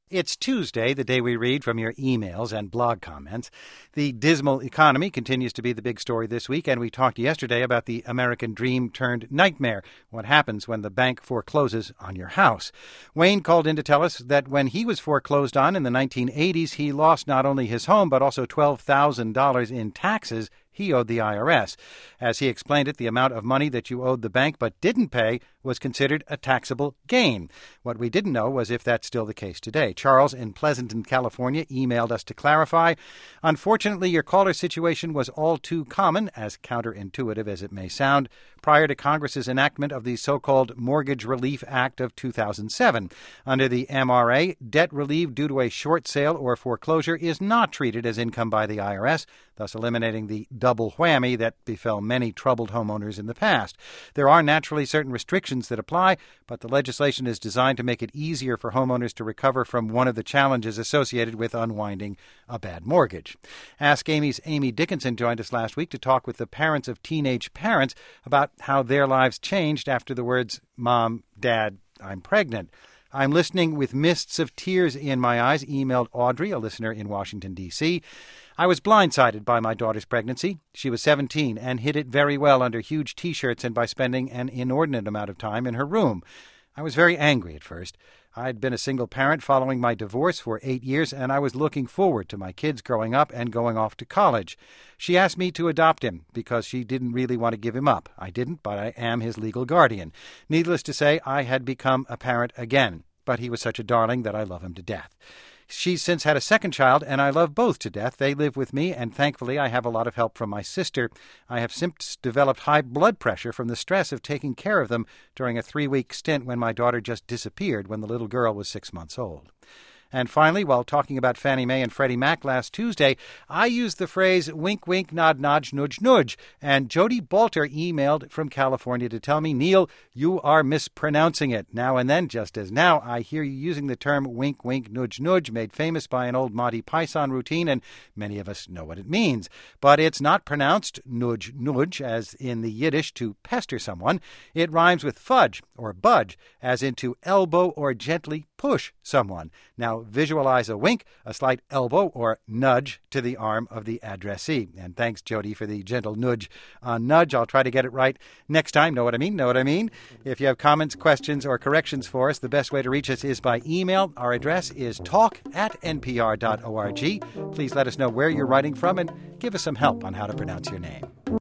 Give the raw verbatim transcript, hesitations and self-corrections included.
It's Tuesday, the day we read from your emails and blog comments. The dismal economy continues to be the big story this week, and we talked yesterday about the American dream turned nightmare, what happens when the bank forecloses on your house. Wayne called in to tell us that when he was foreclosed on in the nineteen eighties, he lost not only his home, but also twelve thousand dollars in taxes he owed the I R S. As he explained it, the amount of money that you owed the bank but didn't pay was considered a taxable gain. What we didn't know was if that's still the case today. Charles in Pleasanton, California, emailed us to clarify. Unfortunately, your caller's situation was all too common, as counterintuitive as it may sound, prior to Congress's enactment of the so-called Mortgage Relief Act of two thousand seven. Under the M R A, debt relieved due to a short sale or foreclosure is not treated as income by the I R S, thus eliminating the double whammy that befell many troubled homeowners in the past. There are naturally certain restrictions that apply, but the legislation is designed to make it easier for homeowners to recover from one of the challenges associated with unwinding a bad mortgage. Ask Amy's Amy Dickinson joined us last week to talk with the parents of teenage parents about how their lives changed after the words, "Mom, Dad, I'm pregnant." I'm listening with mists of tears in my eyes, emailed Audrey, a listener in Washington, D C I was blindsided by my daughter's pregnancy. She was seventeen and hid it very well under huge T-shirts and by spending an inordinate amount of time in her room. I was very angry at first. I'd been a single parent following my divorce for eight years, and I was looking forward to my kids growing up and going off to college. She asked me to adopt him because she didn't really want to give him up. I didn't, but I am his legal guardian. Needless to say, I had become a parent again, but he was such a darling that I love him to death. She's since had a second child, and I love both to death. They live with me, and thankfully I have a lot of help from my sister. I have since developed high blood pressure from the stress of taking care of them during a three-week stint when my daughter just disappeared when the little girl was six months old. And finally, while talking about Fannie Mae and Freddie Mac last Tuesday, I used the phrase wink, wink, nod, nod, nudge, nudge. And Jody Balter emailed from California to tell me, Neil, you are mispronouncing it. Now and then, just as now, I hear you using the term wink, wink, nudge, nudge, made famous by an old Monty Python routine, and many of us know what it means. But it's not pronounced nudge, nudge, as in the Yiddish to pester someone. It rhymes with fudge or budge, as in to elbow or gently push someone. Now, visualize a wink, a slight elbow or nudge to the arm of the addressee. And thanks, Jody, for the gentle nudge on nudge. I'll try to get it right next time. Know what I mean? Know what I mean? If you have comments, questions, or corrections for us, the best way to reach us is by email. Our address is talk at n p r dot org. Please let us know where you're writing from and give us some help on how to pronounce your name.